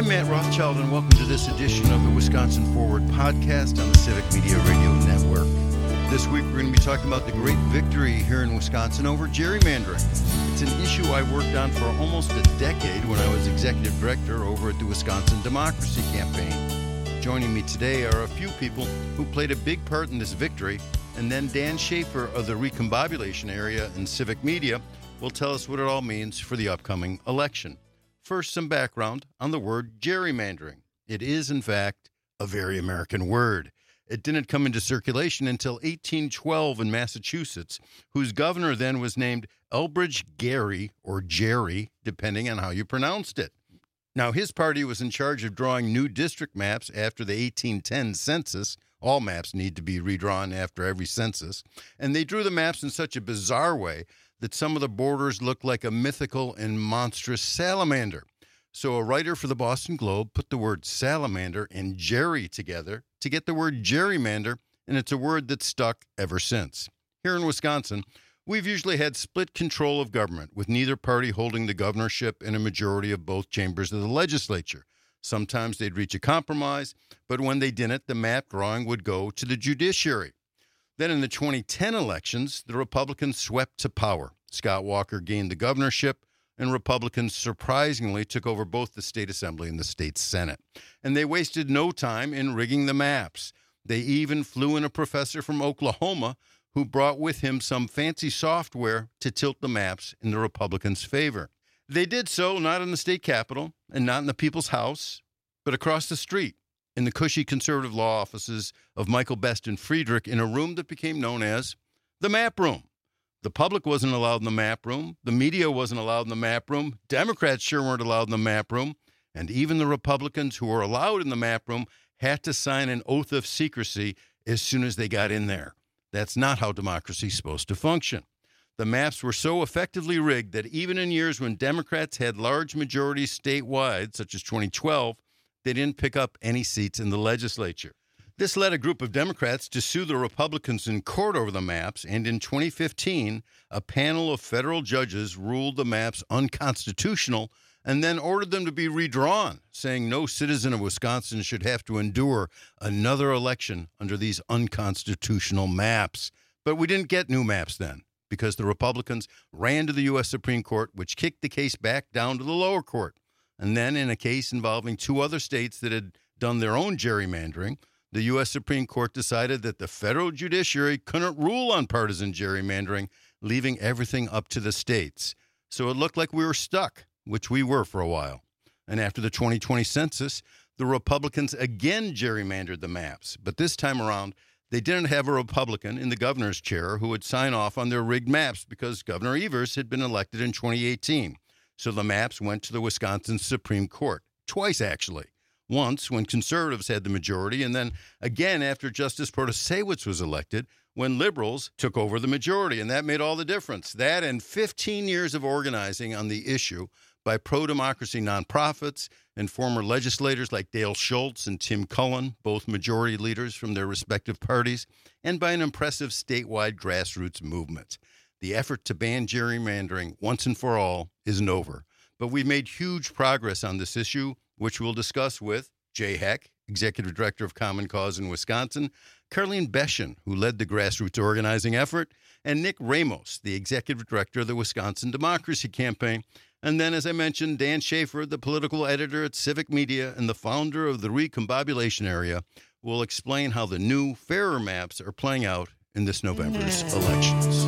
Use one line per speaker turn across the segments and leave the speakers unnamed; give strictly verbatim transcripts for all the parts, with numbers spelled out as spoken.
I'm Matt Rothschild, and welcome to this edition of the Wisconsin Forward podcast on the Civic Media Radio Network. This week we're going to be talking about the great victory here in Wisconsin over gerrymandering. It's an issue I worked on for almost a decade when I was executive director over at the Wisconsin Democracy Campaign. Joining me today are a few people who played a big part in this victory, and then Dan Schaefer of the Recombobulation Area in Civic Media will tell us what it all means for the upcoming election. First, some background on the word gerrymandering. It is, in fact, a very American word. It didn't come into circulation until eighteen twelve in Massachusetts, whose governor then was named Elbridge Gerry, or Jerry, depending on how you pronounced it. Now, his party was in charge of drawing new district maps after the eighteen ten census. All maps need to be redrawn after every census. And they drew the maps in such a bizarre way that some of the borders looked like a mythical and monstrous salamander. So a writer for the Boston Globe put the word salamander and Jerry together to get the word gerrymander, and it's a word that's stuck ever since. Here in Wisconsin, we've usually had split control of government, with neither party holding the governorship and a majority of both chambers of the legislature. Sometimes they'd reach a compromise, but when they didn't, the map drawing would go to the judiciary. Then in the twenty ten elections, the Republicans swept to power. Scott Walker gained the governorship, and Republicans surprisingly took over both the state assembly and the state senate. And they wasted no time in rigging the maps. They even flew in a professor from Oklahoma who brought with him some fancy software to tilt the maps in the Republicans' favor. They did so not in the state capitol and not in the people's house, but across the street, in the cushy conservative law offices of Michael Best and Friedrich, in a room that became known as the map room. The public wasn't allowed in the map room. The media wasn't allowed in the map room. Democrats sure weren't allowed in the map room. And even the Republicans who were allowed in the map room had to sign an oath of secrecy as soon as they got in there. That's not how democracy's supposed to function. The maps were so effectively rigged that even in years when Democrats had large majorities statewide, such as twenty twelve, they didn't pick up any seats in the legislature. This led a group of Democrats to sue the Republicans in court over the maps, and in twenty fifteen, a panel of federal judges ruled the maps unconstitutional and then ordered them to be redrawn, saying no citizen of Wisconsin should have to endure another election under these unconstitutional maps. But we didn't get new maps then, because the Republicans ran to the U S Supreme Court, which kicked the case back down to the lower court. And then in a case involving two other states that had done their own gerrymandering, the U S Supreme Court decided that the federal judiciary couldn't rule on partisan gerrymandering, leaving everything up to the states. So it looked like we were stuck, which we were for a while. And after the twenty twenty census, the Republicans again gerrymandered the maps. But this time around, they didn't have a Republican in the governor's chair who would sign off on their rigged maps because Governor Evers had been elected in twenty eighteen. So the maps went to the Wisconsin Supreme Court, twice actually. Once when conservatives had the majority, and then again after Justice Protasiewicz was elected when liberals took over the majority, and that made all the difference. That and fifteen years of organizing on the issue by pro-democracy nonprofits and former legislators like Dale Schultz and Tim Cullen, both majority leaders from their respective parties, and by an impressive statewide grassroots movement. The effort to ban gerrymandering once and for all isn't over, but we've made huge progress on this issue, which we'll discuss with Jay Heck, Executive Director of Common Cause in Wisconsin, Carleen Beschen, who led the grassroots organizing effort, and Nick Ramos, the Executive Director of the Wisconsin Democracy Campaign. And then, as I mentioned, Dan Schaefer, the political editor at Civic Media and the founder of the Recombobulation Area, will explain how the new, fairer maps are playing out in this November's elections.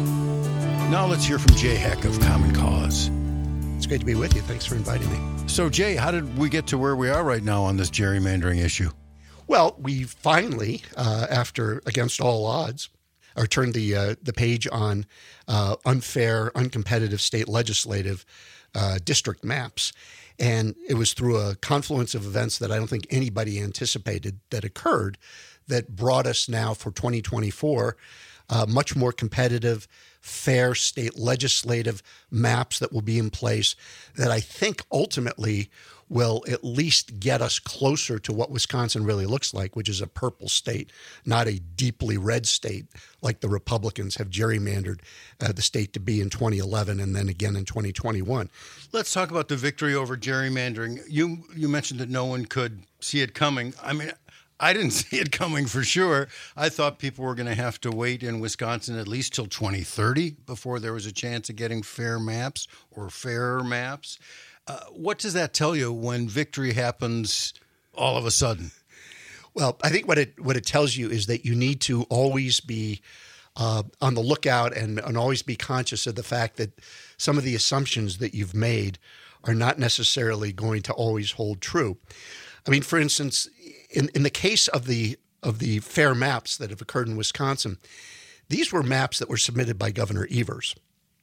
Now let's hear from Jay Heck of Common Cause.
It's great to be with you. Thanks for inviting me.
So, Jay, how did we get to where we are right now on this gerrymandering issue?
Well, we finally, uh, after against all odds, or turned the uh, the page on uh, unfair, uncompetitive state legislative uh, district maps. And it was through a confluence of events that I don't think anybody anticipated that occurred that brought us now for twenty twenty-four uh, much more competitive, fair state legislative maps that will be in place that I think ultimately will at least get us closer to what Wisconsin really looks like, which is a purple state, not a deeply red state like the Republicans have gerrymandered uh, the state to be in twenty eleven and then again in twenty twenty-one.
Let's talk about the victory over gerrymandering. You you mentioned that no one could see it coming. I mean, I didn't see it coming for sure. I thought people were going to have to wait in Wisconsin at least till twenty thirty before there was a chance of getting fair maps or fairer maps. Uh, what does that tell you when victory happens all of a sudden?
Well, I think what it what it tells you is that you need to always be uh, on the lookout and, and always be conscious of the fact that some of the assumptions that you've made are not necessarily going to always hold true. I mean, for instance, in, in the case of the of the fair maps that have occurred in Wisconsin, these were maps that were submitted by Governor Evers.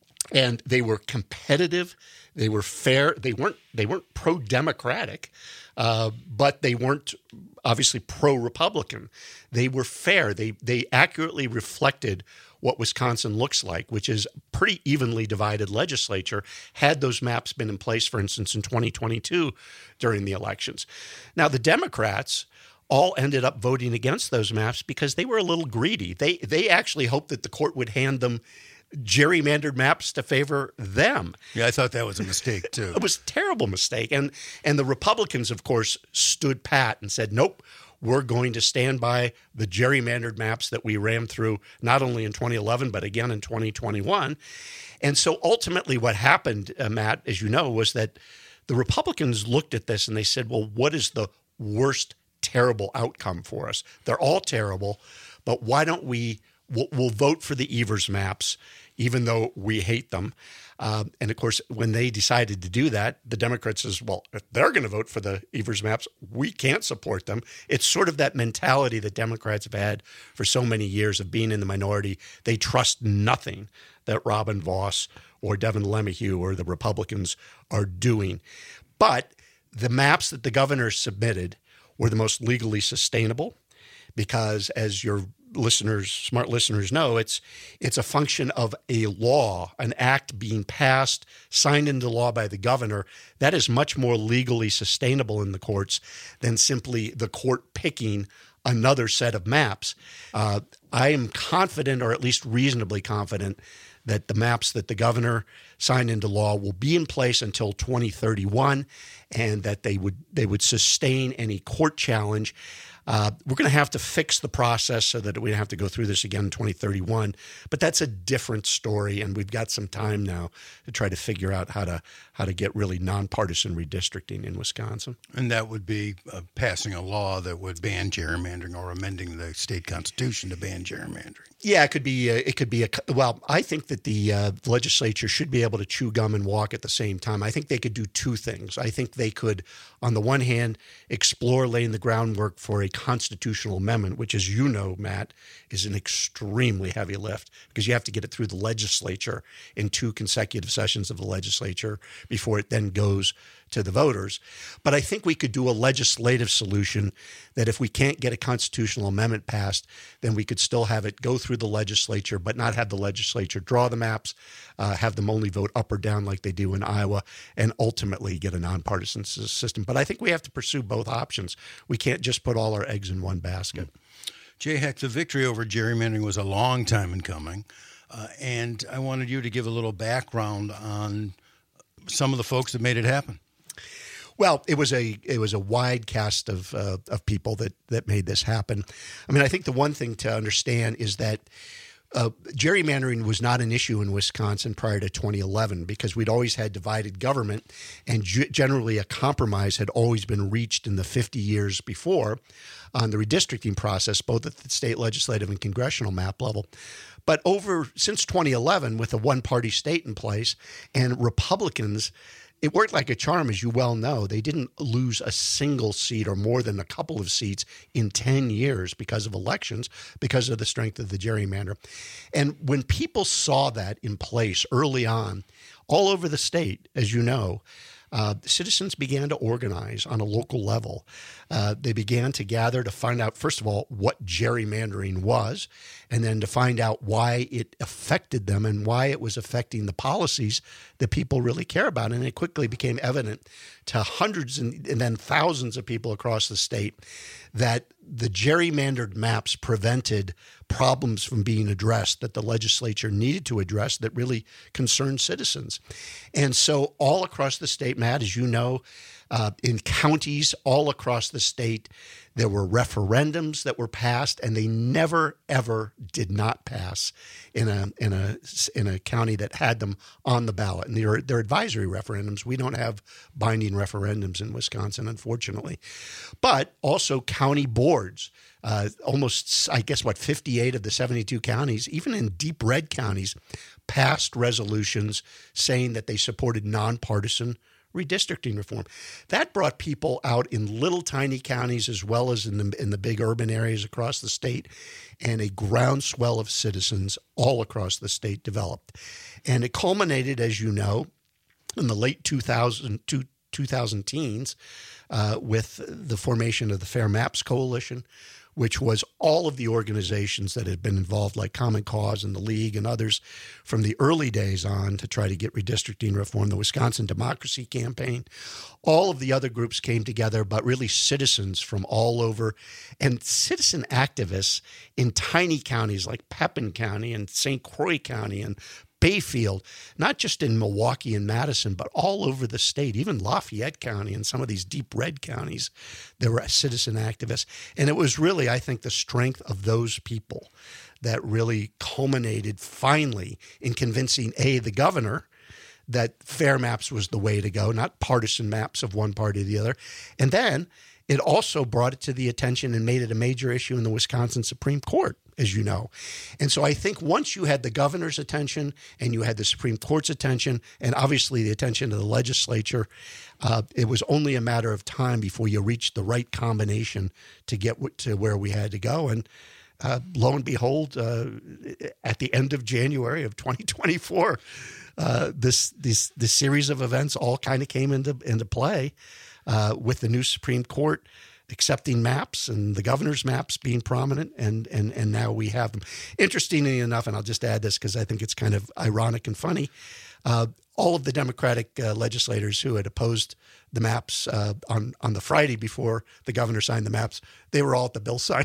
And they were competitive, they were fair, they weren't they weren't pro-democratic, uh, but they weren't obviously pro-Republican. They were fair. They they accurately reflected what Wisconsin looks like, which is a pretty evenly divided legislature, had those maps been in place, for instance, in twenty twenty-two during the elections. Now, the Democrats all ended up voting against those maps because they were a little greedy. They they actually hoped that the court would hand them gerrymandered maps to favor them.
Yeah, I thought that was a mistake, too.
It was a terrible mistake. And and the Republicans, of course, stood pat and said, nope, we're going to stand by the gerrymandered maps that we ran through not only in twenty eleven, but again in twenty twenty-one. And so ultimately what happened, uh, Matt, as you know, was that the Republicans looked at this and they said, well, what is the worst terrible outcome for us? They're all terrible, but why don't we We'll, we'll vote for the Evers maps, even though we hate them. Um, and, of course, when they decided to do that, the Democrats says, well, if they're going to vote for the Evers maps, we can't support them. It's sort of that mentality that Democrats have had for so many years of being in the minority. They trust nothing that Robin Vos or Devin LeMahieu or the Republicans are doing. But the maps that the governor submitted were the most legally sustainable because, as your listeners, smart listeners know, it's it's a function of a law, an act being passed, signed into law by the governor. That is much more legally sustainable in the courts than simply the court picking another set of maps. Uh, I am confident, or at least reasonably confident, that the maps that the governor signed into law will be in place until twenty thirty-one, and that they would they would sustain any court challenge. Uh, we're going to have to fix the process so that we don't have to go through this again in twenty thirty-one. But that's a different story, and we've got some time now to try to figure out how to how to get really nonpartisan redistricting in Wisconsin.
And that would be uh, passing a law that would ban gerrymandering or amending the state constitution to ban gerrymandering.
Yeah, it could be. Uh, it could be a. Well, I think that the uh, legislature should be able to chew gum and walk at the same time. I think they could do two things. I think they could, on the one hand, explore laying the groundwork for a constitutional amendment, which, as you know, Matt, is an extremely heavy lift because you have to get it through the legislature in two consecutive sessions of the legislature before it then goes to the voters. But I think we could do a legislative solution that if we can't get a constitutional amendment passed, then we could still have it go through the legislature, but not have the legislature draw the maps, uh, have them only vote up or down like they do in Iowa, and ultimately get a nonpartisan system. But I think we have to pursue both options. We can't just put all our eggs in one basket.
Jay Heck, the victory over gerrymandering was a long time in coming, uh, and I wanted you to give a little background on some of the folks that made it happen.
Well, it was a it was a wide cast of uh, of people that that made this happen. I mean, I think the one thing to understand is that uh, gerrymandering was not an issue in Wisconsin prior to twenty eleven because we'd always had divided government, and g- generally a compromise had always been reached in the fifty years before on the redistricting process, both at the state legislative and congressional map level. But over since twenty eleven, with a one-party state in place and Republicans, it worked like a charm, as you well know. They didn't lose a single seat or more than a couple of seats in ten years because of elections, because of the strength of the gerrymander. And when people saw that in place early on, all over the state, as you know, uh, citizens began to organize on a local level. Uh, they began to gather to find out, first of all, what gerrymandering was, and then to find out why it affected them and why it was affecting the policies that people really care about. And it quickly became evident to hundreds and, and then thousands of people across the state that the gerrymandered maps prevented problems from being addressed that the legislature needed to address that really concerned citizens. And so all across the state, Matt, as you know, uh, in counties all across the state, there were referendums that were passed, and they never, ever did not pass in a in a in a county that had them on the ballot. And they're, they're advisory referendums. We don't have binding referendums in Wisconsin, unfortunately. But also county boards. Uh, almost, I guess, what, fifty-eight of the seventy-two counties, even in deep red counties, passed resolutions saying that they supported nonpartisan redistricting reform. That brought people out in little tiny counties as well as in the in the big urban areas across the state, and a groundswell of citizens all across the state developed. And it culminated, as you know, in the late two thousand, two thousand teens uh, with the formation of the Fair Maps Coalition, which was all of the organizations that had been involved, like Common Cause and the League and others, from the early days on to try to get redistricting reform, the Wisconsin Democracy Campaign. All of the other groups came together, but really citizens from all over, and citizen activists in tiny counties like Pepin County and Saint Croix County and Bayfield, not just in Milwaukee and Madison, but all over the state, even Lafayette County and some of these deep red counties, there were citizen activists. And it was really, I think, the strength of those people that really culminated finally in convincing, A, the governor that fair maps was the way to go, not partisan maps of one party or the other. And then it also brought it to the attention and made it a major issue in the Wisconsin Supreme Court, as you know. And so I think once you had the governor's attention and you had the Supreme Court's attention and obviously the attention of the legislature, uh, it was only a matter of time before you reached the right combination to get w- to where we had to go. And uh, lo and behold, uh, at the end of January of twenty twenty-four, uh, this, this, this series of events all kind of came into, into play. Uh, with the new Supreme Court accepting maps and the governor's maps being prominent, and and and now we have them. Interestingly enough, and I'll just add this because I think it's kind of ironic and funny, uh, all of the Democratic uh, legislators who had opposed the maps uh, on, on the Friday before the governor signed the maps, they were all at the bill signing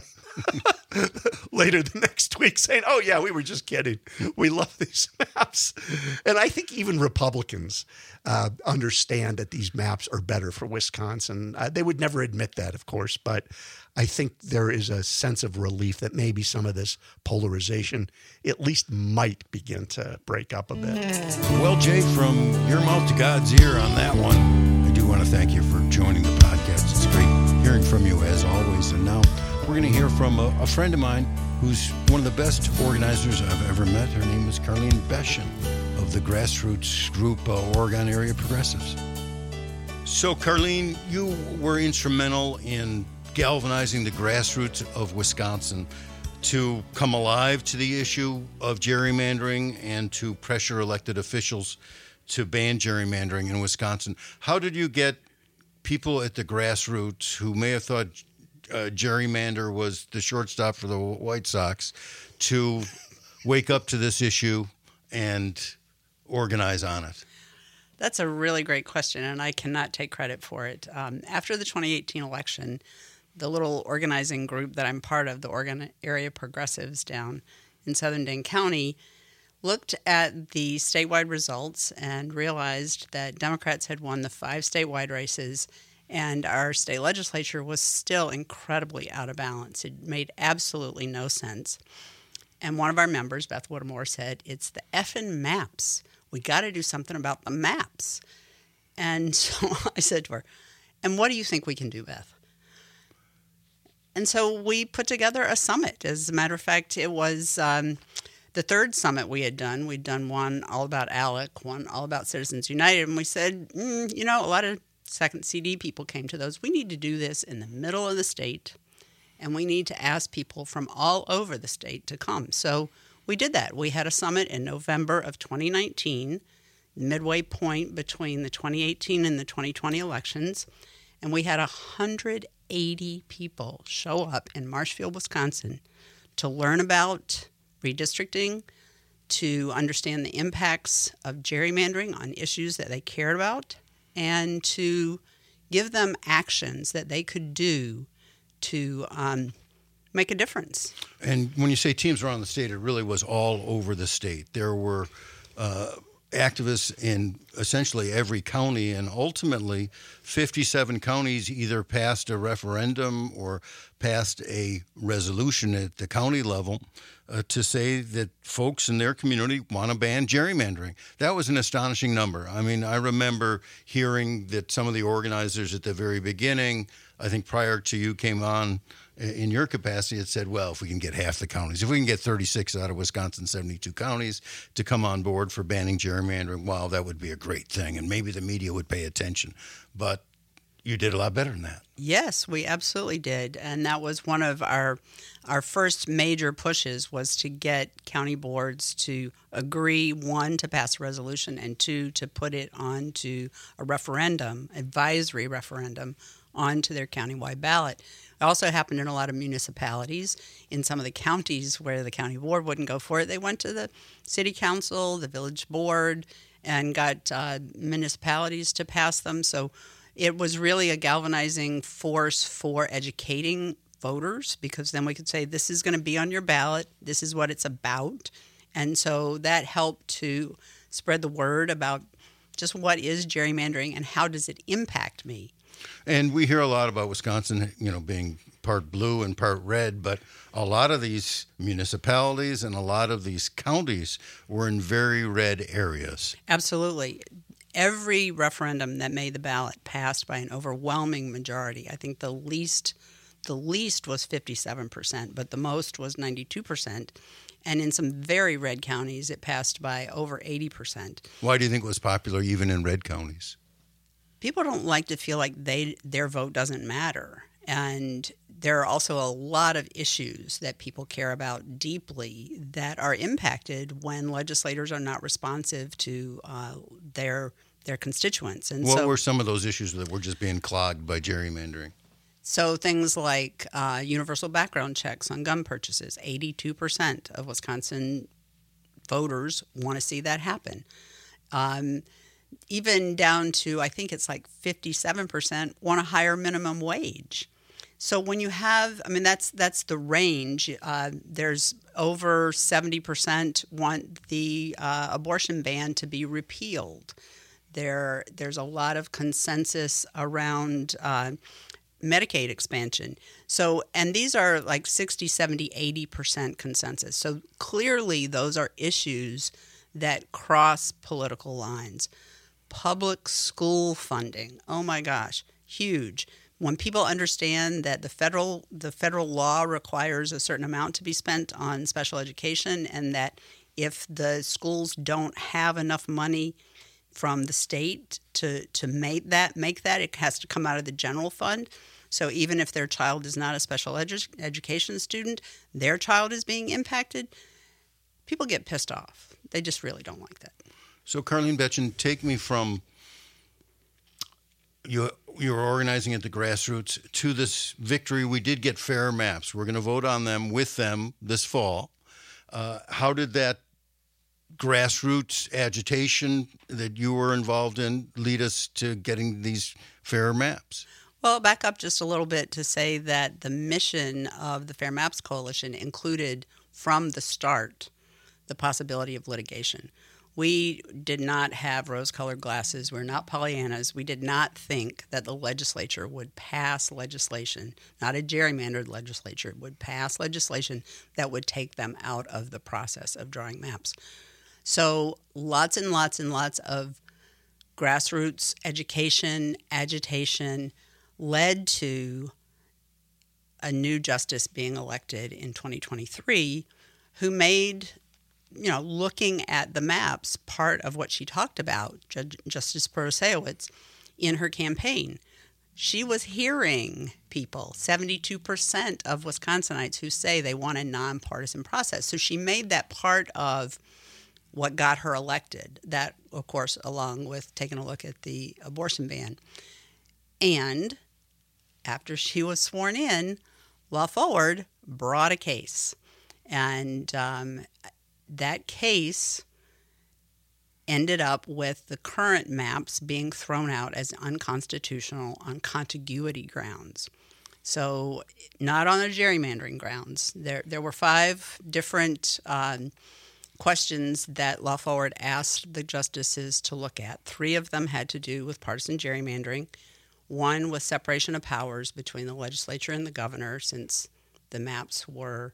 later the next week saying, oh, yeah, we were just kidding. We love these maps. And I think even Republicans uh, understand that these maps are better for Wisconsin. Uh, they would never admit that, of course, but I think there is a sense of relief that maybe some of this polarization at least might begin to break up a bit.
Well, Jay, from your mouth to God's ear on that one, I do want to thank you for joining the podcast. It's great hearing from you as always. And now we're going to hear from a, a friend of mine who's one of the best organizers I've ever met. Her name is Carleen Beschen of the grassroots group uh, Oregon Area Progressives. So, Carleen, you were instrumental in galvanizing the grassroots of Wisconsin to come alive to the issue of gerrymandering and to pressure elected officials to ban gerrymandering in Wisconsin. How did you get people at the grassroots who may have thought uh, gerrymander was the shortstop for the White Sox to wake up to this issue and organize on it?
That's a really great question, and I cannot take credit for it. Um, after the twenty eighteen election, the little organizing group that I'm part of, the Oregon Area Progressives down in southern Dane County, looked at the statewide results and realized that Democrats had won the five statewide races, and our state legislature was still incredibly out of balance. It made absolutely no sense. And one of our members, Beth Whittemore, said, it's the effing maps. We got to do something about the maps. And so I said to her, and what do you think we can do, Beth? And so we put together a summit. As a matter of fact, it was um, the third summit we had done. We'd done one all about ALEC, one all about Citizens United. And we said, mm, you know, a lot of Second C D people came to those. We need to do this in the middle of the state, and we need to ask people from all over the state to come. So we did that. We had a summit in November of twenty nineteen midway point between the twenty eighteen and the twenty twenty elections, and we had one hundred eighty people show up in Marshfield, Wisconsin to learn about redistricting, to understand the impacts of gerrymandering on issues that they cared about, and to give them actions that they could do to um, make a difference.
And when you say teams around the state, it really was all over the state. There were uh, activists in essentially every county, and ultimately fifty-seven counties either passed a referendum or passed a resolution at the county level uh, to say that folks in their community want to ban gerrymandering. That was an astonishing number. I mean, I remember hearing that some of the organizers at the very beginning, I think prior to you came on in your capacity, had said, well, if we can get half the counties, if we can get thirty-six out of Wisconsin's seventy-two counties to come on board for banning gerrymandering, wow, that would be a great thing, and maybe the media would pay attention. But you did a lot better than that.
Yes, we absolutely did. And that was one of our our first major pushes, was to get county boards to agree, one, to pass a resolution, and two, to put it onto a referendum, advisory referendum, onto their countywide ballot. It also happened in a lot of municipalities. In some of the counties where the county board wouldn't go for it, they went to the city council, the village board, and got uh, municipalities to pass them. So it was really a galvanizing force for educating voters, because then we could say, this is going to be on your ballot, this is what it's about. And so that helped to spread the word about just what is gerrymandering and how does it impact me.
And we hear a lot about Wisconsin, you know, being part blue and part red, but a lot of these municipalities and a lot of these counties were in very red areas.
Absolutely. Every referendum that made the ballot passed by an overwhelming majority. I think the least the least was fifty-seven percent, but the most was ninety-two percent. And in some very red counties, it passed by over eighty percent.
Why do you think it was popular even in red counties?
People don't like to feel like they their vote doesn't matter. And there are also a lot of issues that people care about deeply that are impacted when legislators are not responsive to uh, their their constituents. And
what
so,
were some of those issues that were just being clogged by gerrymandering?
So things like uh, universal background checks on gun purchases. eighty-two percent of Wisconsin voters want to see that happen. Um, even down to, I think it's like fifty-seven percent want a higher minimum wage. So when you have, I mean, that's that's the range. Uh, there's over seventy percent want the uh, abortion ban to be repealed. There, there's a lot of consensus around uh, Medicaid expansion. So, and these are like sixty, seventy, eighty percent consensus. So clearly those are issues that cross political lines. Public school funding, oh my gosh, huge. When people understand that the federal the federal law requires a certain amount to be spent on special education, and that if the schools don't have enough money from the state to, to make that, make that, it has to come out of the general fund. So even if their child is not a special edu- education student, their child is being impacted, people get pissed off. They just really don't like that.
So Carlene Betchen, take me from you you were organizing at the grassroots to this victory. We did get fair maps. We're going to vote on them with them this fall. Uh, how did that grassroots agitation that you were involved in lead us to getting these fair maps?
Well, back up just a little bit to say that the mission of the Fair Maps Coalition included from the start the possibility of litigation. We did not have rose-colored glasses. We're not Pollyannas. We did not think that the legislature would pass legislation, not a gerrymandered legislature, would pass legislation that would take them out of the process of drawing maps. So lots and lots and lots of grassroots education, agitation led to a new justice being elected in twenty twenty-three who made, you know, looking at the maps part of what she talked about, Judge, Justice Protasiewicz, in her campaign. She was hearing people, seventy-two percent of Wisconsinites, who say they want a nonpartisan process. So she made that part of what got her elected. That, of course, along with taking a look at the abortion ban. And after she was sworn in, Law Forward brought a case. And um, that case ended up with the current maps being thrown out as unconstitutional on contiguity grounds. So not on the gerrymandering grounds. There there were five different um, questions that Law Forward asked the justices to look at. Three of them had to do with partisan gerrymandering. One was separation of powers between the legislature and the governor, since the maps were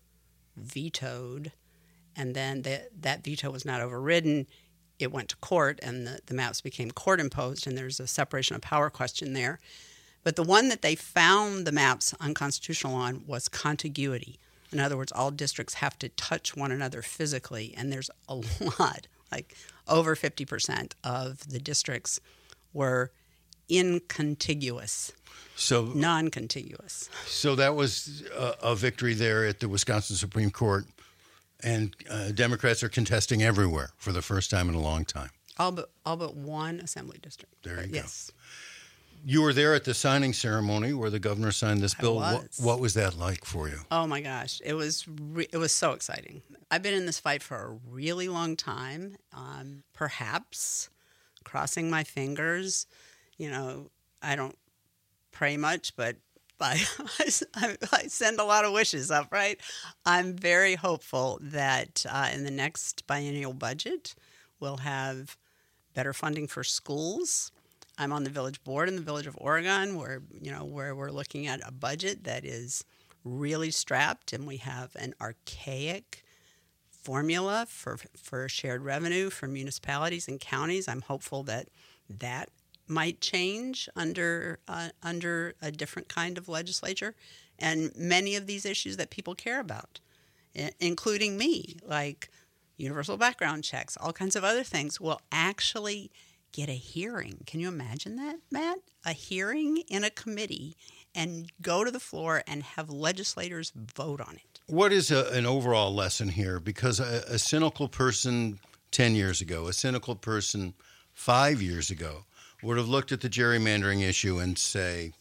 vetoed. And then the, that veto was not overridden. It went to court, and the, the maps became court-imposed, and there's a separation of power question there. But the one that they found the maps unconstitutional on was contiguity. In other words, all districts have to touch one another physically, and there's a lot, like over fifty percent of the districts were incontiguous,
so
non-contiguous.
So that was a, a victory there at the Wisconsin Supreme Court, and uh, Democrats are contesting everywhere for the first time in a long time.
All but all but one assembly district.
There you
but
go.
Yes.
You were there at the signing ceremony where the governor signed this bill.
I
What,
was.
what was that like for you?
Oh my gosh, it was re- it was so exciting. I've been in this fight for a really long time. Um, perhaps crossing my fingers. You know, I don't pray much, but I, I, I send a lot of wishes up. Right. I'm very hopeful that uh, in the next biennial budget, we'll have better funding for schools. I'm on the village board in the Village of Oregon, where you know where we're looking at a budget that is really strapped, and we have an archaic formula for for shared revenue for municipalities and counties. I'm hopeful that that might change under uh, under a different kind of legislature, and many of these issues that people care about, I- including me, like universal background checks, all kinds of other things, will actually get a hearing. Can you imagine that, Matt? A hearing in a committee and go to the floor and have legislators vote on it.
What is a, an overall lesson here? Because a, a cynical person ten years ago, a cynical person five years ago would have looked at the gerrymandering issue and say,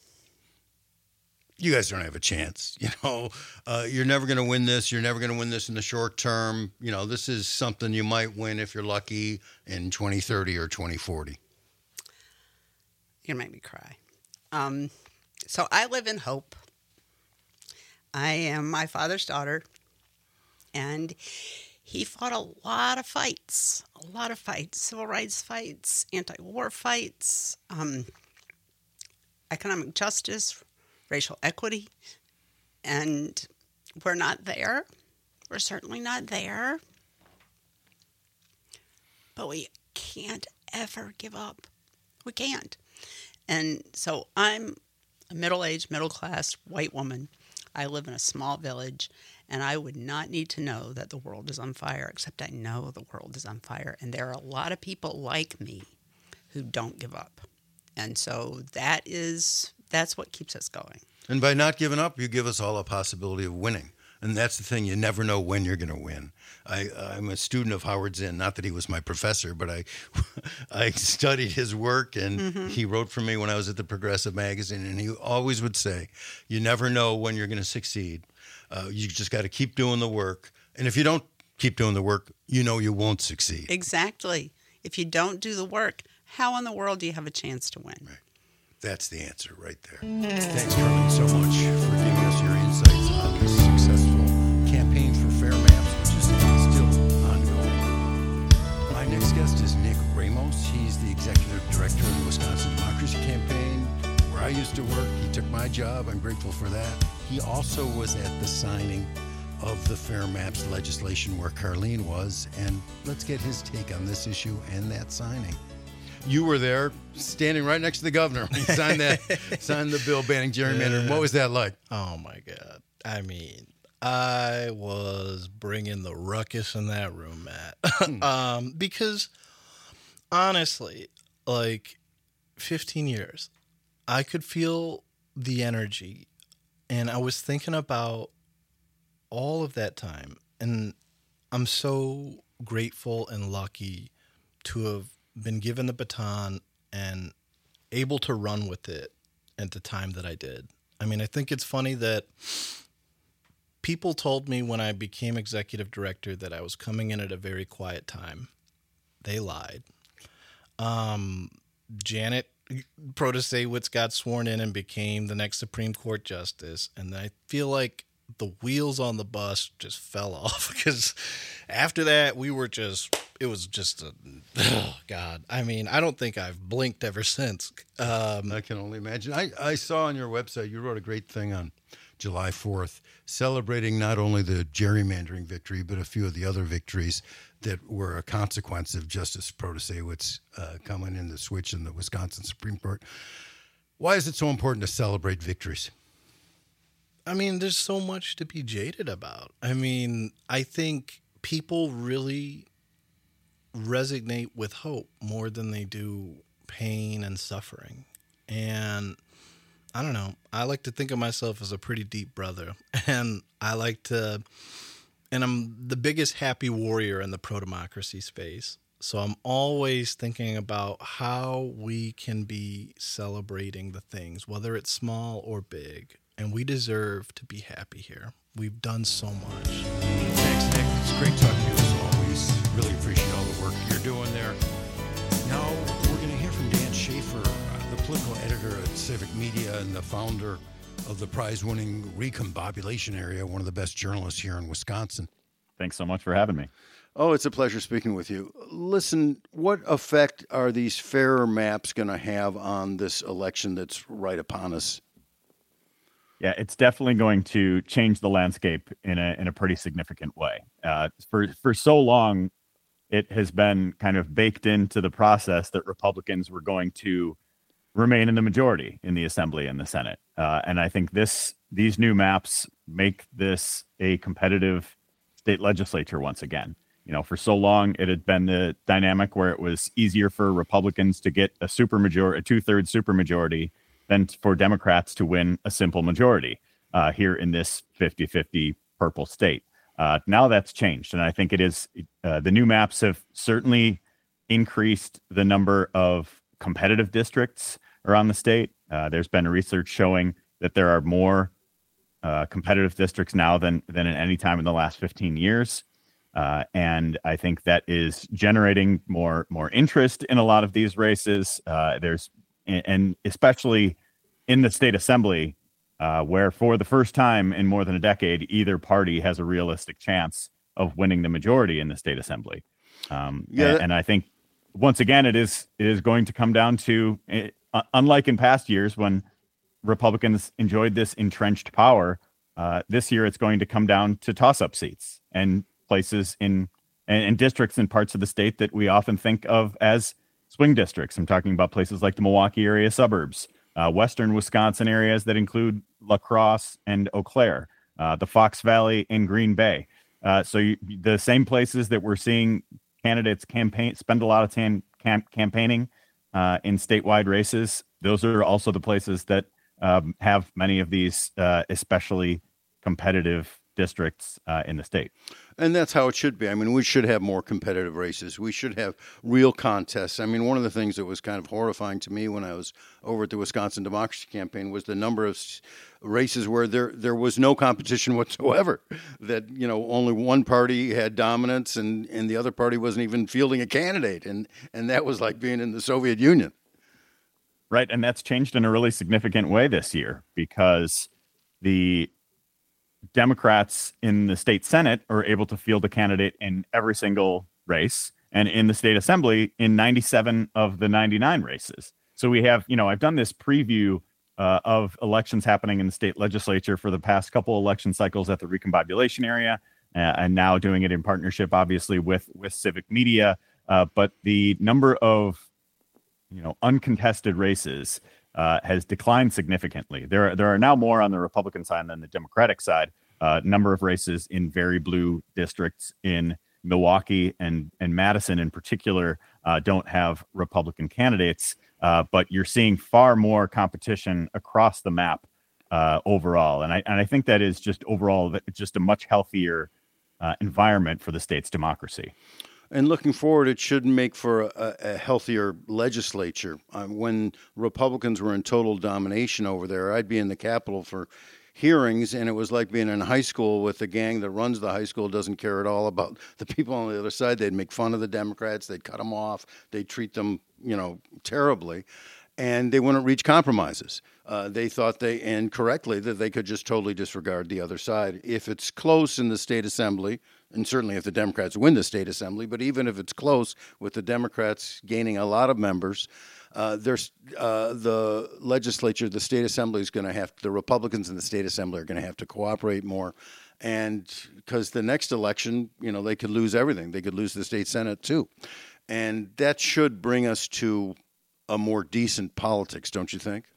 you guys don't have a chance. You know, uh, you're never going to win this. You're never going to win this in the short term. You know, this is something you might win if you're lucky in twenty thirty or twenty forty.
You're going to make me cry. Um, so I live in hope. I am my father's daughter, and he fought a lot of fights, a lot of fights, civil rights fights, anti-war fights, um, economic justice, racial equity, and we're not there. We're certainly not there. But we can't ever give up. We can't. And so I'm a middle-aged, middle-class white woman. I live in a small village, and I would not need to know that the world is on fire, except I know the world is on fire. And there are a lot of people like me who don't give up. And so that is that's what keeps us going.
And by not giving up, you give us all a possibility of winning. And that's the thing. You never know when you're going to win. I, I'm a student of Howard Zinn. Not that he was my professor, but I I studied his work, and mm-hmm. he wrote for me when I was at the Progressive Magazine. And he always would say, you never know when you're going to succeed. Uh, you just got to keep doing the work. And if you don't keep doing the work, you know you won't succeed.
Exactly. If you don't do the work, how in the world do you have a chance to win?
Right. That's the answer right there. Thanks, Carlene, so much for giving us your insights on this successful campaign for fair maps, which is still ongoing. My next guest is Nick Ramos. He's the executive director of the Wisconsin Democracy Campaign, where I used to work. He took my job. I'm grateful for that. He also was at the signing of the Fair Maps legislation where Carlene was, and let's get his take on this issue and that signing. You were there, standing right next to the governor when he signed that, signed the bill banning gerrymandering. What was that like?
Oh my God! I mean, I was bringing the ruckus in that room, Matt. um, because honestly, like fifteen years, I could feel the energy, and I was thinking about all of that time, and I'm so grateful and lucky to have been given the baton and able to run with it at the time that I did. I mean, I think it's funny that people told me when I became executive director that I was coming in at a very quiet time. They lied. Um, Janet Protasewicz got sworn in and became the next Supreme Court justice. And I feel like the wheels on the bus just fell off because after that, we were just, it was just a, oh God. I mean, I don't think I've blinked ever since. Um,
I can only imagine. I, I saw on your website, you wrote a great thing on July fourth, celebrating not only the gerrymandering victory, but a few of the other victories that were a consequence of Justice Protasewicz uh, coming in the switch in the Wisconsin Supreme Court. Why is it so important to celebrate victories?
I mean, there's so much to be jaded about. I mean, I think people really resonate with hope more than they do pain and suffering. And I don't know. I like to think of myself as a pretty deep brother. And I like to, and I'm the biggest happy warrior in the pro-democracy space. So I'm always thinking about how we can be celebrating the things, whether it's small or big. And we deserve to be happy here. We've done so much.
Thanks, Nick. It's great talking to you as always. Really appreciate all the work you're doing there. Now we're going to hear from Dan Schaefer, uh, the political editor at Civic Media and the founder of the prize-winning Recombobulation Area, one of the best journalists here in Wisconsin.
Thanks so much for having me.
Oh, it's a pleasure speaking with you. Listen, what effect are these fairer maps going to have on this election that's right upon us?
Yeah, it's definitely going to change the landscape in a in a pretty significant way. Uh, for for so long, it has been kind of baked into the process that Republicans were going to remain in the majority in the Assembly and the Senate. Uh, and I think this these new maps make this a competitive state legislature once again. You know, for so long, it had been the dynamic where it was easier for Republicans to get a supermajority, a two-thirds supermajority, than for Democrats to win a simple majority uh, here in this fifty-fifty purple state. Uh, now that's changed, and I think it is uh, the new maps have certainly increased the number of competitive districts around the state. Uh, there's been research showing that there are more uh, competitive districts now than than at any time in the last fifteen years. Uh, and I think that is generating more more interest in a lot of these races. Uh, there's and especially in the state assembly, uh, where for the first time in more than a decade, either party has a realistic chance of winning the majority in the state assembly. Um, yeah. and, and I think once again, it is it is going to come down to, uh, unlike in past years when Republicans enjoyed this entrenched power, uh, this year it's going to come down to toss-up seats and places in and, and districts in parts of the state that we often think of as swing districts. I'm talking about places like the Milwaukee area suburbs, uh, western Wisconsin areas that include La Crosse and Eau Claire, uh, the Fox Valley and Green Bay. Uh, so you, the same places that we're seeing candidates campaign spend a lot of time camp, campaigning uh, in statewide races, those are also the places that um, have many of these uh, especially competitive districts uh, in the state.
And that's how it should be. I mean, we should have more competitive races. We should have real contests. I mean, one of the things that was kind of horrifying to me when I was over at the Wisconsin Democracy Campaign was the number of races where there there was no competition whatsoever, that, you know, only one party had dominance and, and the other party wasn't even fielding a candidate. And, and that was like being in the Soviet Union.
Right. And that's changed in a really significant way this year because the Democrats in the state Senate are able to field a candidate in every single race, and in the state assembly in ninety-seven of the ninety-nine races. So we have, you know, I've done this preview uh, of elections happening in the state legislature for the past couple election cycles at the Recombobulation area, uh, and now doing it in partnership, obviously, with with Civic Media. Uh, but the number of, you know, uncontested races Uh, has declined significantly. There, there are now more on the Republican side than the Democratic side. Uh, number of races in very blue districts in Milwaukee and, and Madison in particular uh, don't have Republican candidates, uh, but you're seeing far more competition across the map uh, overall. And I, and I think that is just overall just a much healthier uh, environment for the state's democracy.
And looking forward, it should make for a, a healthier legislature. Uh, when Republicans were in total domination over there, I'd be in the Capitol for hearings, and it was like being in high school with the gang that runs the high school doesn't care at all about the people on the other side. They'd make fun of the Democrats. They'd cut them off. They'd treat them, you know, terribly. And they wouldn't reach compromises. Uh, they thought they, and correctly, that they could just totally disregard the other side. If it's close in the state assembly, and certainly if the Democrats win the state assembly, but even if it's close with the Democrats gaining a lot of members, uh, there's uh, the legislature, the state assembly is going to have, the Republicans in the state assembly are going to have to cooperate more. And because the next election, you know, they could lose everything. They could lose the state Senate too. And that should bring us to a more decent politics, don't you think?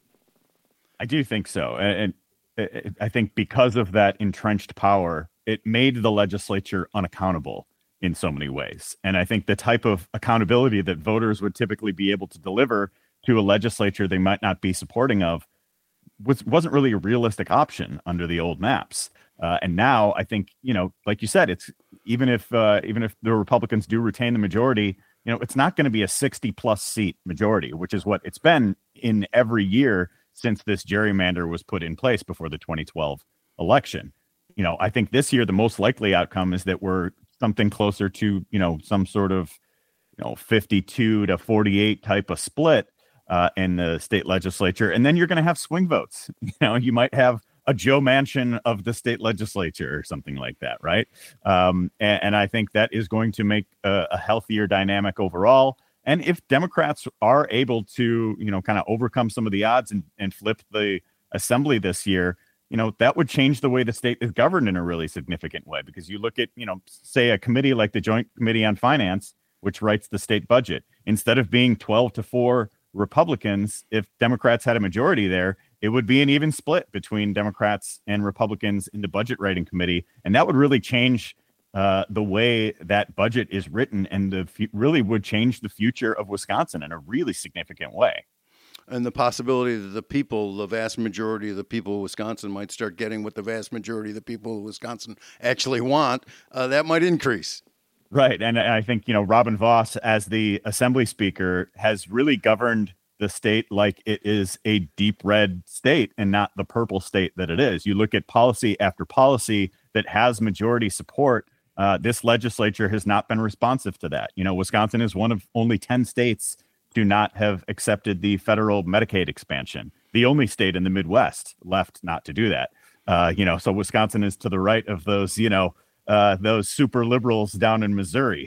I do think so. And, and I think because of that entrenched power, it made the legislature unaccountable in so many ways. And I think the type of accountability that voters would typically be able to deliver to a legislature they might not be supporting of was, wasn't really a realistic option under the old maps. Uh, and now I think, you know, like you said, it's even if uh, even if the Republicans do retain the majority, you know, it's not going to be a sixty plus seat majority, which is what it's been in every year since this gerrymander was put in place before the twenty twelve election. You know, I think this year the most likely outcome is that we're something closer to, you know, some sort of, you know, fifty-two to forty-eight type of split uh, in the state legislature. And then you're going to have swing votes. You know, you might have a Joe Manchin of the state legislature or something like that, right? Um, and, and I think that is going to make a, a healthier dynamic overall. And if Democrats are able to, you know, kind of overcome some of the odds and, and flip the assembly this year, you know, that would change the way the state is governed in a really significant way. Because you look at, you know, say a committee like the Joint Committee on Finance, which writes the state budget, instead of being twelve to four Republicans, if Democrats had a majority there, it would be an even split between Democrats and Republicans in the budget writing committee. And that would really change uh, the way that budget is written, and the f- really would change the future of Wisconsin in a really significant way.
And the possibility that the people, the vast majority of the people of Wisconsin might start getting what the vast majority of the people of Wisconsin actually want, uh, that might increase.
Right. And I think, you know, Robin Vos, as the assembly speaker, has really governed the state like it is a deep red state and not the purple state that it is. You look at policy after policy that has majority support. Uh, this legislature has not been responsive to that. You know, Wisconsin is one of only ten states do not have accepted the federal Medicaid expansion. The only state in the Midwest left not to do that. Uh, you know, so Wisconsin is to the right of those, you know, uh, those super liberals down in Missouri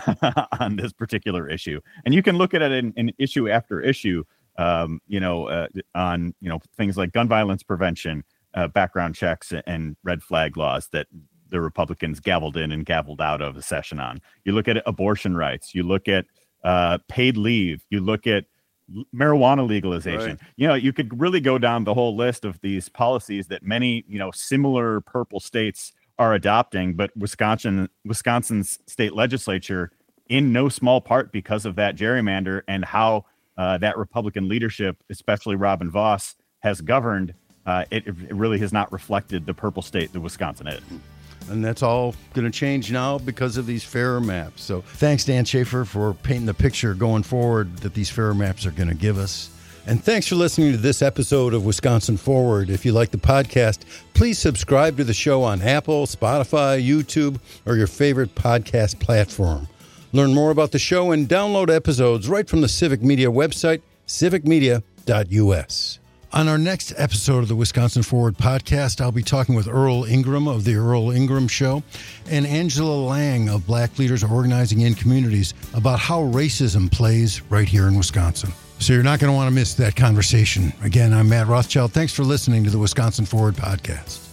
on this particular issue. And you can look at it in, in issue after issue, um, you know, uh, on, you know, things like gun violence prevention, uh, background checks, and red flag laws that the Republicans gavelled in and gavelled out of a session on. You look at abortion rights. You look at uh, paid leave. You look at marijuana legalization. Right. You know, you could really go down the whole list of these policies that many, you know, similar purple states are adopting, but Wisconsin, Wisconsin's state legislature, in no small part because of that gerrymander and how uh, that Republican leadership, especially Robin Vos, has governed, uh, it, it really has not reflected the purple state that Wisconsin is.
And that's all going to change now because of these fairer maps. So thanks, Dan Schaefer, for painting the picture going forward that these fairer maps are going to give us. And thanks for listening to this episode of Wisconsin Forward. If you like the podcast, please subscribe to the show on Apple, Spotify, YouTube, or your favorite podcast platform. Learn more about the show and download episodes right from the Civic Media website, civic media dot u s. On our next episode of the Wisconsin Forward podcast, I'll be talking with Earl Ingram of The Earl Ingram Show and Angela Lang of Black Leaders Organizing in Communities about how racism plays right here in Wisconsin. So you're not going to want to miss that conversation. Again, I'm Matt Rothschild. Thanks for listening to the Wisconsin Forward podcast.